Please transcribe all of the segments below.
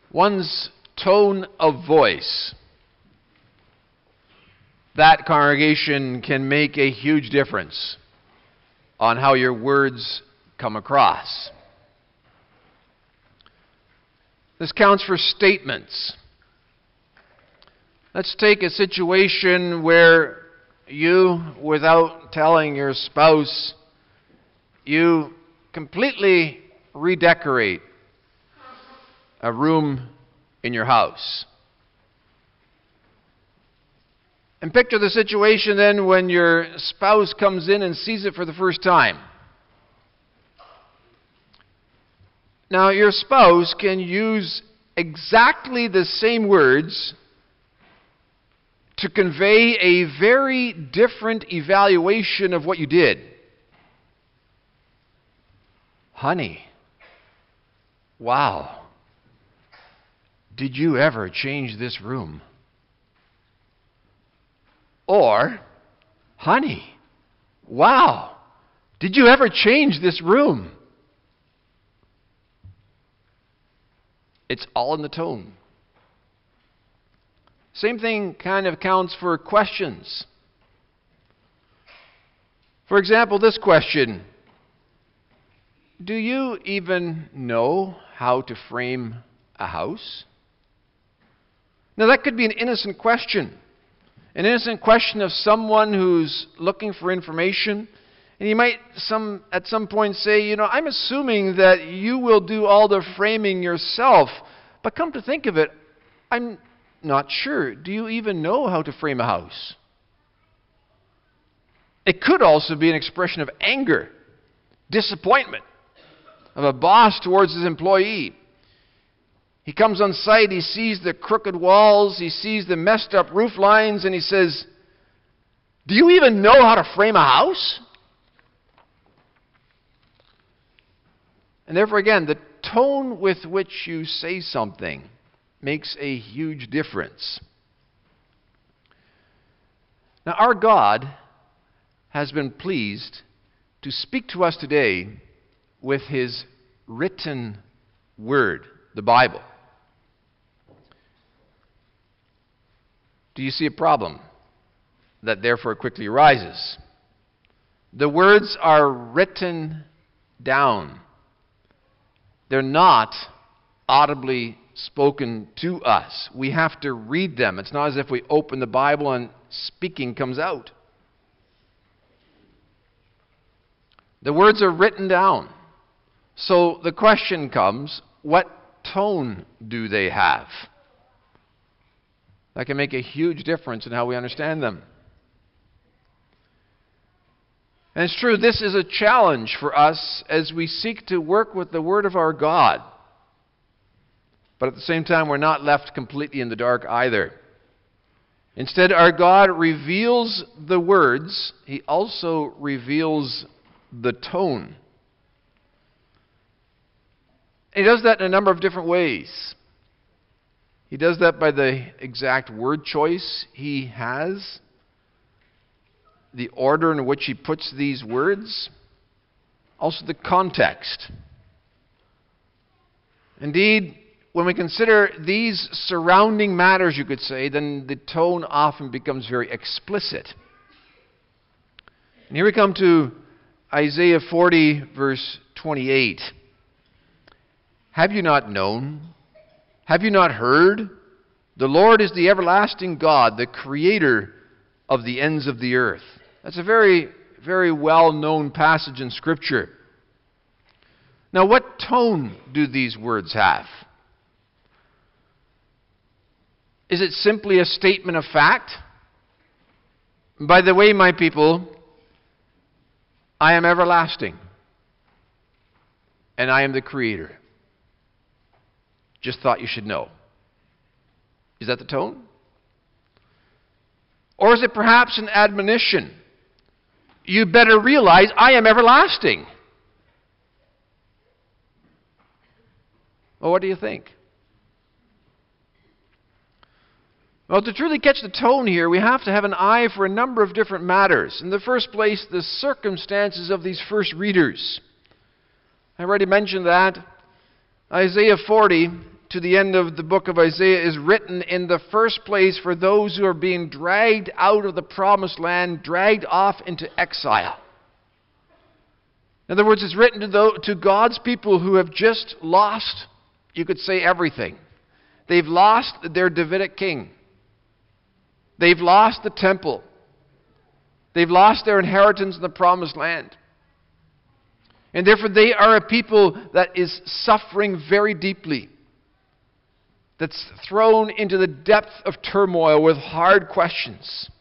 One's tone of voice. That, congregation, can make a huge difference on how your words come across. This counts for statements. Let's take a situation where you, without telling your spouse, you completely redecorate a room in your house. And picture the situation then when your spouse comes in and sees it for the first time. Now, your spouse can use exactly the same words to convey a very different evaluation of what you did. Honey, wow, did you ever change this room? Or, honey, wow, did you ever change this room? It's all in the tone. Same thing kind of counts for questions. For example, this question: do you even know how to frame a house? Now, that could be an innocent question. An innocent question of someone who's looking for information. And you might at some point say, I'm assuming that you will do all the framing yourself. But come to think of it, I'm not sure. Do you even know how to frame a house? It could also be an expression of anger, disappointment of a boss towards his employee. He comes on site, he sees the crooked walls, he sees the messed up roof lines, and he says, do you even know how to frame a house? And therefore, again, the tone with which you say something makes a huge difference. Now, our God has been pleased to speak to us today with His written Word, the Bible. Do you see a problem that therefore quickly arises? The words are written down. They're not audibly spoken to us. We have to read them. It's not as if we open the Bible and speaking comes out. The words are written down. So the question comes, what tone do they have? That can make a huge difference in how we understand them. And it's true, this is a challenge for us as we seek to work with the Word of our God. But at the same time, we're not left completely in the dark either. Instead, our God reveals the words. He also reveals the tone. He does that in a number of different ways. He does that by the exact word choice He has, the order in which He puts these words, also the context. Indeed, when we consider these surrounding matters, you could say, then the tone often becomes very explicit. And here we come to Isaiah 40, verse 28. Have you not known? Have you not heard? The Lord is the everlasting God, the creator of the ends of the earth. That's a very, very well-known passage in Scripture. Now, what tone do these words have? Is it simply a statement of fact? By the way, my people, I am everlasting, and I am the creator. Just thought you should know. Is that the tone? Or is it perhaps an admonition? You better realize I am everlasting. Well, what do you think? Well, to truly catch the tone here, we have to have an eye for a number of different matters. In the first place, the circumstances of these first readers. I already mentioned that. Isaiah 40 to the end of the book of Isaiah is written in the first place for those who are being dragged out of the promised land, dragged off into exile. In other words, it's written to God's people who have just lost, you could say, everything. They've lost their Davidic king. They've lost the temple. They've lost their inheritance in the promised land. And therefore they are a people that is suffering very deeply. That's thrown into the depth of turmoil with hard questions.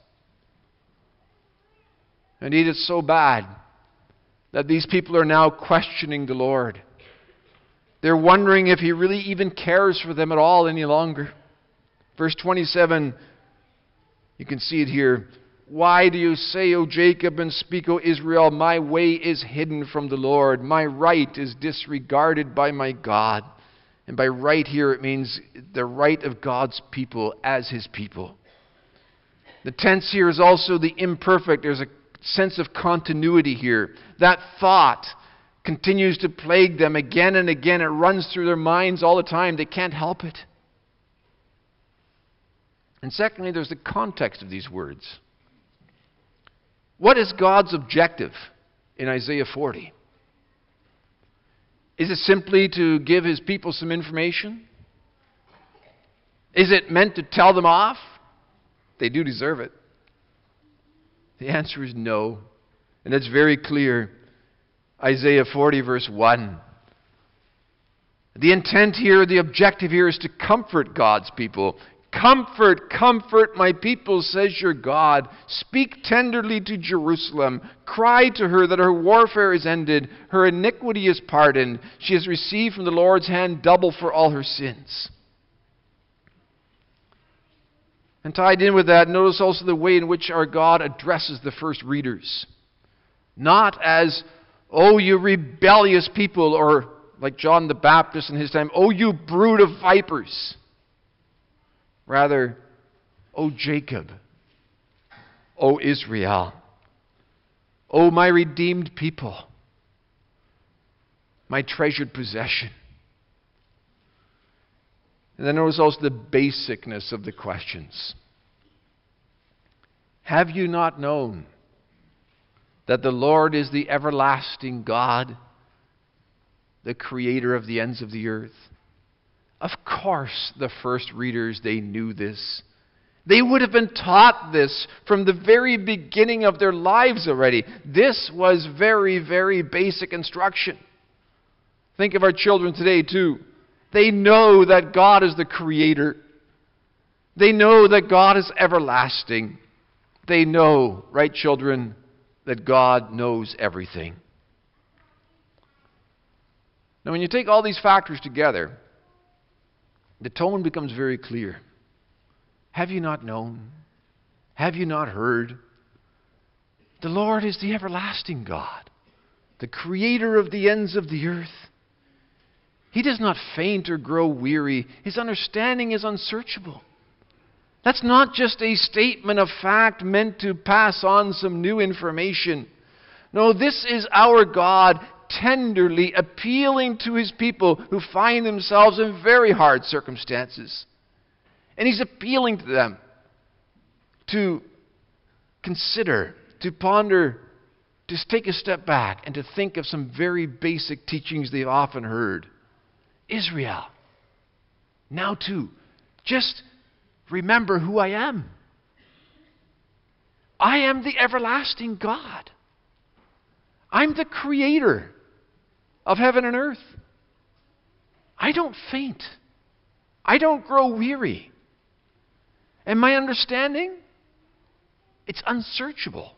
Indeed, it's so bad that these people are now questioning the Lord. They're wondering if He really even cares for them at all any longer. Verse 27, you can see it here. Why do you say, O Jacob, and speak, O Israel, my way is hidden from the Lord, my right is disregarded by my God. And by right here it means the right of God's people as His people. The tense here is also the imperfect. There's a sense of continuity here. That thought continues to plague them again and again. It runs through their minds all the time. They can't help it. And secondly, there's the context of these words. What is God's objective in Isaiah 40? Is it simply to give His people some information? Is it meant to tell them off? They do deserve it. The answer is no. And it's very clear. Isaiah 40 verse 1. The intent here, the objective here is to comfort God's people. Comfort, comfort my people, says your God. Speak tenderly to Jerusalem. Cry to her that her warfare is ended. Her iniquity is pardoned. She has received from the Lord's hand double for all her sins. And tied in with that, notice also the way in which our God addresses the first readers. Not as, oh, you rebellious people, or like John the Baptist in his time, oh, you brood of vipers. Rather, O Jacob, O Israel, O my redeemed people, my treasured possession. And then notice also the basicness of the questions. Have you not known that the Lord is the everlasting God, the creator of the ends of the earth? Of course, the first readers, they knew this. They would have been taught this from the very beginning of their lives already. This was very, very basic instruction. Think of our children today, too. They know that God is the Creator. They know that God is everlasting. They know, right, children, that God knows everything. Now, when you take all these factors together, the tone becomes very clear. Have you not known? Have you not heard? The Lord is the everlasting God, the creator of the ends of the earth. He does not faint or grow weary. His understanding is unsearchable. That's not just a statement of fact meant to pass on some new information. No, this is our God tenderly appealing to His people who find themselves in very hard circumstances. And He's appealing to them to consider, to ponder, to take a step back and to think of some very basic teachings they've often heard. Israel, now too, just remember who I am. I am the everlasting God. I'm the creator of heaven and earth. I don't faint. I don't grow weary. And my understanding, it's unsearchable.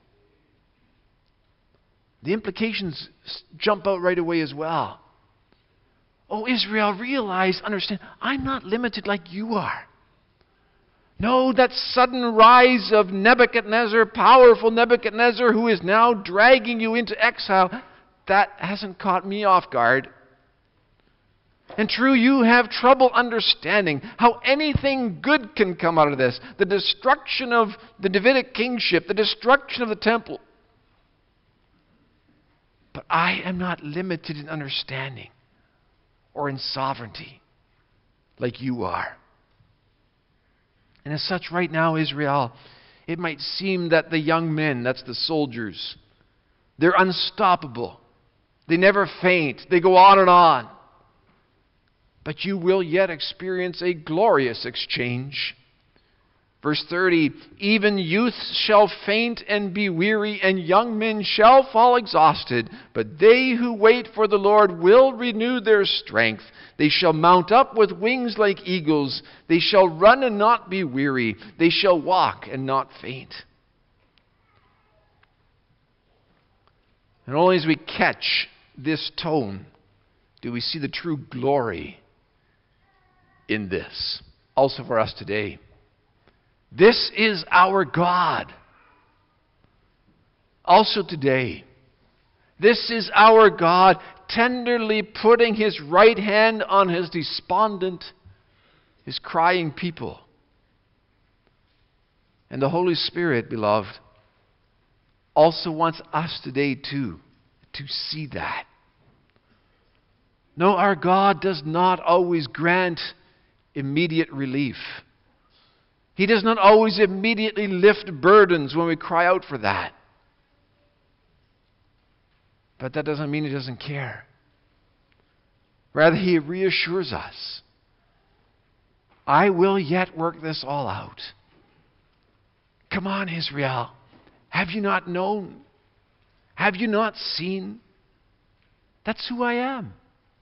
The implications jump out right away as well. Oh, Israel, realize, understand, I'm not limited like you are. No, that sudden rise of Nebuchadnezzar, powerful Nebuchadnezzar, who is now dragging you into exile, that hasn't caught me off guard. And true, you have trouble understanding how anything good can come out of this. The destruction of the Davidic kingship, the destruction of the temple. But I am not limited in understanding or in sovereignty. like you are. And as such, right now, Israel, it might seem that the young men, that's the soldiers, they're unstoppable. They never faint. They go on and on. But you will yet experience a glorious exchange. Verse 30, even youth shall faint and be weary, and young men shall fall exhausted. But they who wait for the Lord will renew their strength. They shall mount up with wings like eagles. They shall run and not be weary. They shall walk and not faint. And only as we catch this tone do we see the true glory in this. Also for us today. This is our God. Also today. This is our God tenderly putting His right hand on His despondent, His crying people. And the Holy Spirit, beloved, also wants us today too to see that. No, our God does not always grant immediate relief. He does not always immediately lift burdens when we cry out for that. But that doesn't mean He doesn't care. Rather, He reassures us. I will yet work this all out. Come on, Israel. Have you not known? Have you not seen? That's who I am.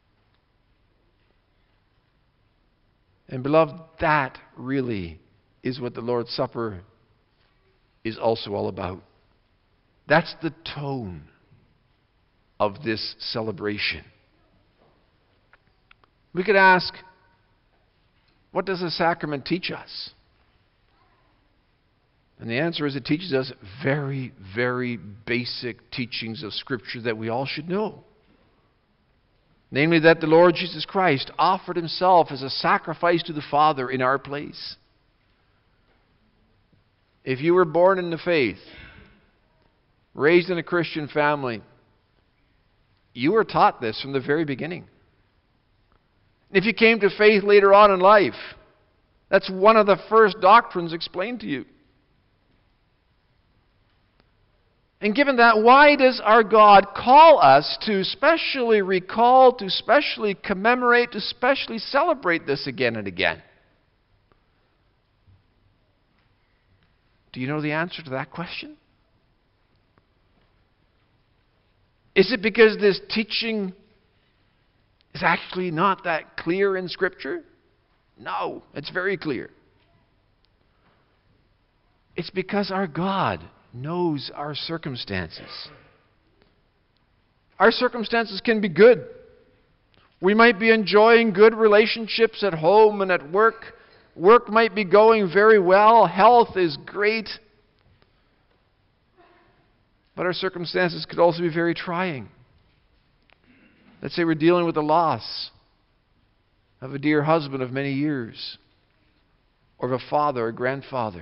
And beloved, that really is what the Lord's Supper is also all about. That's the tone of this celebration. We could ask, what does the sacrament teach us? And the answer is it teaches us very, very basic teachings of Scripture that we all should know. Namely, that the Lord Jesus Christ offered Himself as a sacrifice to the Father in our place. If you were born in the faith, raised in a Christian family, you were taught this from the very beginning. If you came to faith later on in life, that's one of the first doctrines explained to you. And given that, why does our God call us to specially recall, to specially commemorate, to specially celebrate this again and again? Do you know the answer to that question? Is it because this teaching is actually not that clear in Scripture? No, it's very clear. It's because our God knows our circumstances. Our circumstances can be good. We might be enjoying good relationships at home and at work. Work might be going very well. Health is great. But our circumstances could also be very trying. Let's say we're dealing with the loss of a dear husband of many years, or of a father or grandfather,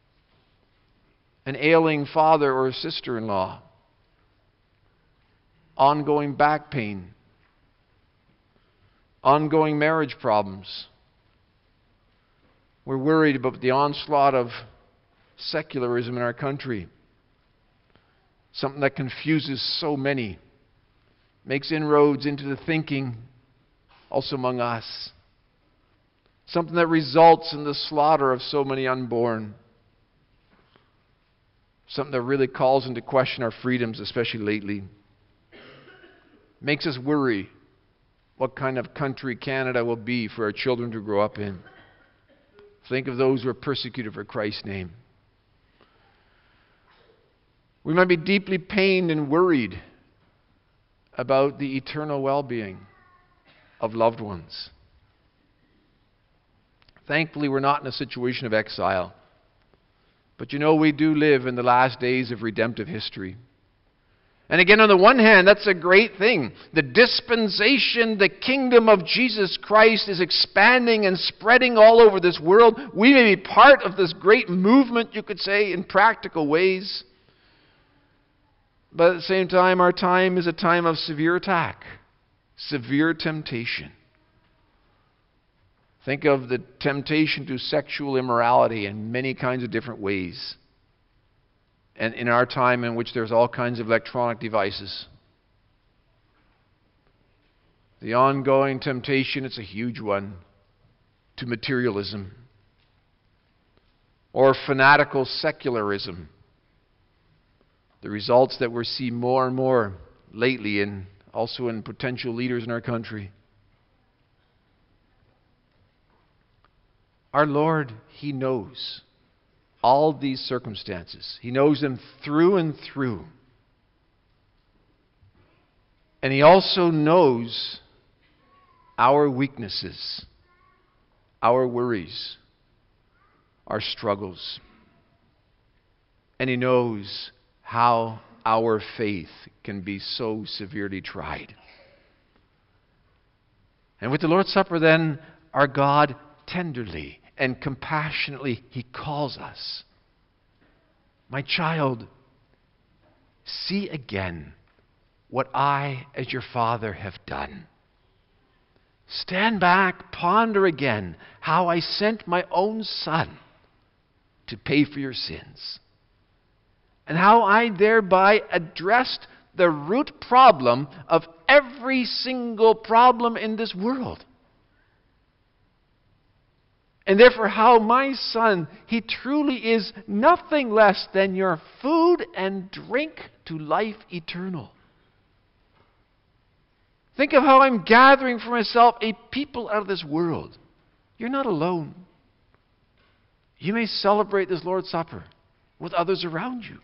an ailing father or sister-in-law, ongoing back pain, ongoing marriage problems. We're worried about the onslaught of secularism in our country, something that confuses so many, makes inroads into the thinking also among us, something that results in the slaughter of so many unborn, something that really calls into question our freedoms, especially lately, makes us worry what kind of country Canada will be for our children to grow up in. Think of those who are persecuted for Christ's name. We might be deeply pained and worried about the eternal well-being of loved ones. Thankfully, we're not in a situation of exile. But you know, we do live in the last days of redemptive history. And again, on the one hand, that's a great thing. The dispensation, the kingdom of Jesus Christ is expanding and spreading all over this world. We may be part of this great movement, you could say, in practical ways. But at the same time, our time is a time of severe attack, severe temptation. Think of the temptation to sexual immorality in many kinds of different ways. And in our time in which there's all kinds of electronic devices. The ongoing temptation, it's a huge one, to materialism. Or fanatical secularism. The results that we see more and more lately, and also in potential leaders in our country. Our Lord, He knows all these circumstances. He knows them through and through. And He also knows our weaknesses, our worries, our struggles. And He knows how our faith can be so severely tried. And with the Lord's Supper then, our God tenderly and compassionately, He calls us. My child, see again what I, as your Father, have done. Stand back, ponder again how I sent my own Son to pay for your sins, and how I thereby addressed the root problem of every single problem in this world. And therefore how my Son, He truly is nothing less than your food and drink to life eternal. Think of how I'm gathering for myself a people out of this world. You're not alone. You may celebrate this Lord's Supper with others around you.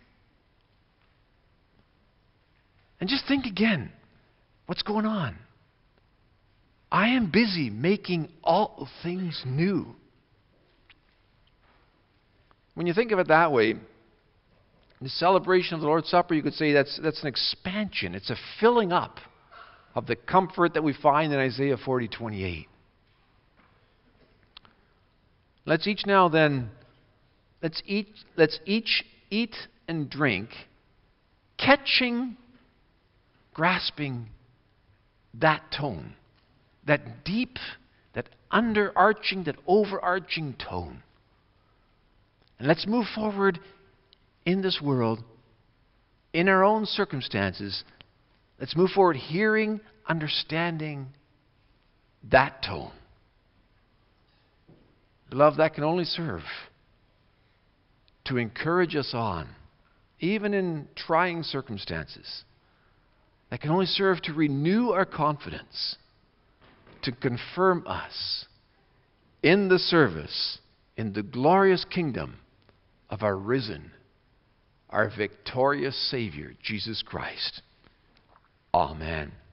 And just think again, what's going on? I am busy making all things new. When you think of it that way, the celebration of the Lord's Supper, you could say that's an expansion. It's a filling up of the comfort that we find in Isaiah 40:28. Let's each now then, let's each eat and drink, grasping that tone, that deep, that underarching, that overarching tone. And let's move forward in this world, in our own circumstances. Let's move forward hearing, understanding that tone. Beloved, that can only serve to encourage us on, even in trying circumstances. That can only serve to renew our confidence, to confirm us in the service, in the glorious kingdom of our risen, our victorious Savior, Jesus Christ. Amen.